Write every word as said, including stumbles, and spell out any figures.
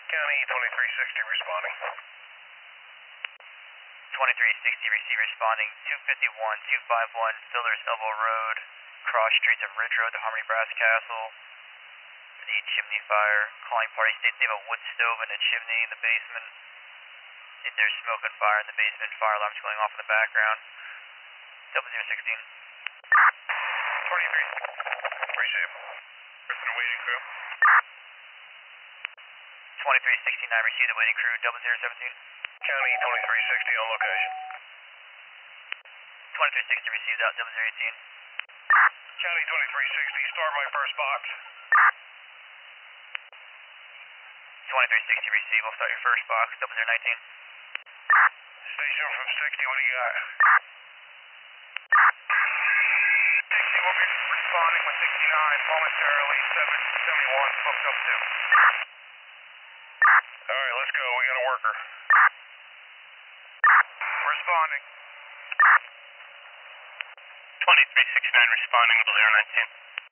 County twenty-three sixty responding. twenty-three sixty receive responding, two fifty-one, two fifty-one, Fillers Elbow Road, cross streets of Ridge Road to Harmony Brass Castle. Need chimney fire. Calling party states they have a wood stove and a chimney in the basement. If there's smoke and fire in the basement, fire alarms going off in the background. Double zero sixteen. twenty-three. Appreciate it. Person waiting crew. twenty-three sixty-nine, receive the waiting crew, double zero seventeen. County twenty-three sixty on location. twenty-three sixty received out, double zero eighteen. County twenty-three sixty, start my first box. twenty-three sixty receive, we'll start your first box, double zero nineteen. Station from sixty, what do you got? sixty will be responding with sixty-nine momentarily, seven seventy-one, hooked up to. Alright, let's go, we got a worker. Responding. twenty-three sixty-nine responding, double zero nineteen.